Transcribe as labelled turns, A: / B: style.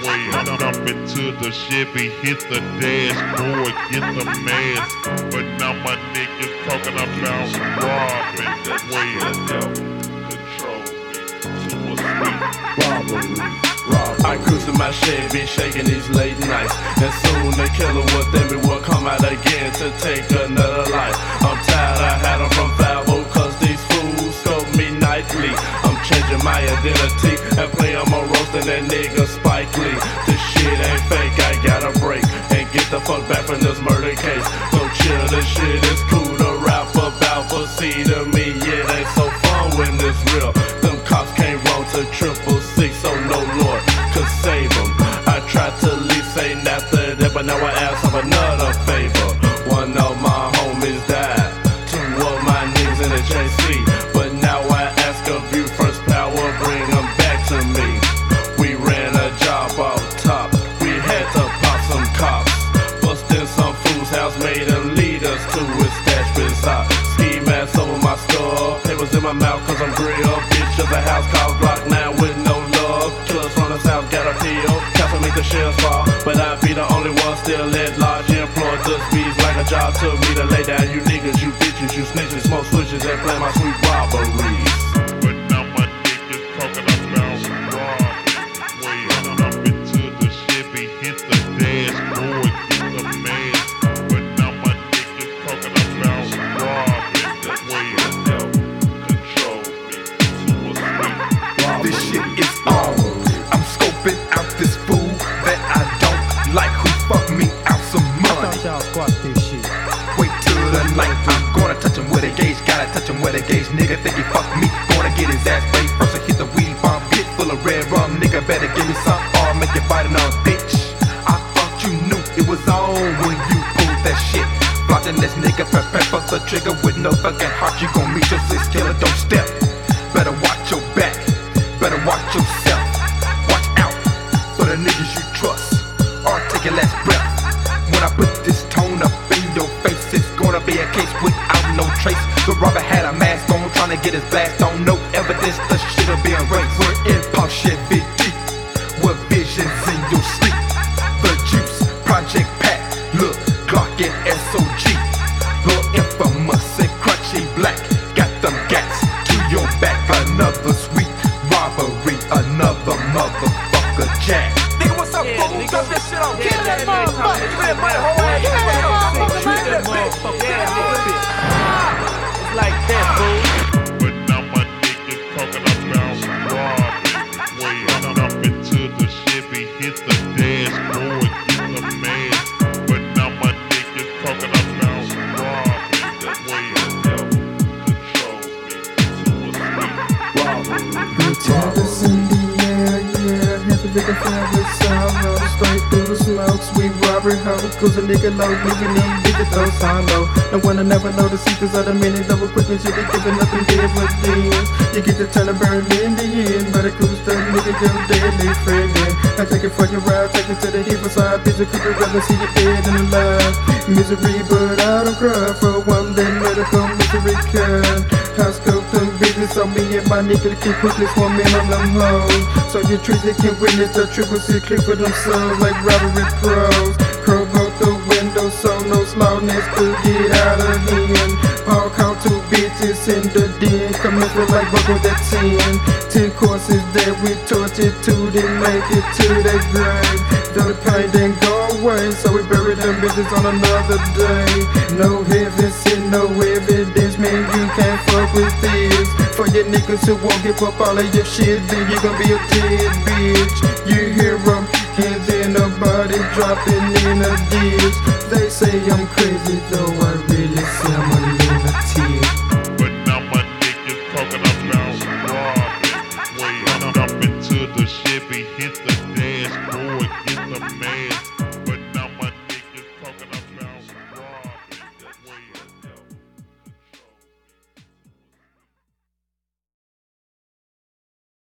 A: Jump into the Chevy, hit the dashboard, get the mask. But now my niggas talking about robbing. That way control me to a sweet robbery.
B: I cruise in my Chevy, shaking these late nights, and soon the killer within me will come out again to take another life. I'm tired, I had them from 5-0, cause these fools scope me nightly. I'm changing my identity and playing more roast than that nigga Spike Lee. This shit ain't fake, I gotta break and get the fuck back from this murder case. So chill, this shit is cool to rap about, but see to me, it ain't so fun when it's real. Them cops came wrong to 666, so no Lord could save them. I tried to leave Satan after that, but now I ask of another favor. One of my homies died, 2 of my niggas in the JC, but now I ask of you first power, bring them back to me. We ran a job off top, we had to pop some cops, bust in some fool's house, made them lead us to his stash beside. Ski mask over my skull, papers in my mouth cause I'm grill. Bitch of the house called Glock 9 with no love. Killers from the south got a pill, castle make the shells fall, but I be the only one still at large. Employed just bees like a job took me to lay down. You niggas, you bitches, you snitches, smoke switches and play my sweet robberies.
A: But now my niggas talking about robbing. Jump into the Chevy, hit the dashboard, get the mask. But now my niggas talking about robbing. That way control me to a sweet.
C: This shit is on. I'm scoping out this fool that I don't like, who fuck me out some money. Wait till the night, I'm gonna touch him with a gauge, gotta touch him with a gauge. Nigga think he fuck me, gonna get his ass paid first and hit the weed bomb. Pit full of red rum, nigga better give me some or make you bite it on, bitch. I thought you knew it was on when you pulled that shit. Blocking this nigga, prep the trigger with no fucking heart. You gon' meet your 6 killer, don't step. Better watch your back, better watch yourself. Watch out for the niggas you trust, or take your last breath. When I put this tone up in your face, it's gonna be a case without no trace. The robber had a mask on, trying to get his blast on. No evidence, the shit'll be erased. We're in Punk Chevy deep, with visions in your sleep. The Juice, Project Pat, look, Glock and SOG. Lord infamous and crunchy black, got them gats to your back. Another sweet robbery, another motherfucker jack.
D: Nigga, what's up, fool? Drop that shit on. Get that motherfucker. Get that motherfucker. It's like that, fool.
A: But now my niggas talking about robbing. Jump into the Chevy, hit the dashboard, get the mask. But now my niggas talking about robbing. That way control me to a sweet.
E: Good times in the air, yeah. Happy nigga family sorrow. Straight through the smoke, sweet robbery hoe. Cause a nigga low, leaving them niggas those hollow. No one will never know the secrets of the minute. Double quick and shit, they giving nothing dead but things. You get to turn a burn in the end. But a cool stuff, nigga, your deadly friend. I take it for your ride, take it to the hip side. Bitch, I could rather see you dead than alive. Misery, but I don't cry for one day medical misery can. House coat them business on me and my nigga keep quickly swarming on them hoes. So your trees they can witness the triple C click for themselves like robbery pros. Crow out the window so no slowness could get out of hand. Park out 2 bitches in the den, commensurate like buckle that 10 courses that we tortured to then make it to the grave. Though the pain didn't go away, so we buried them bitches on another day. No heaven, sin, no evidence, man, you can't fuck with this. For your niggas who won't give up all of your shit, then you gon' be a dead bitch. You hear them, hands in a body dropping in a ditch. They say I'm crazy though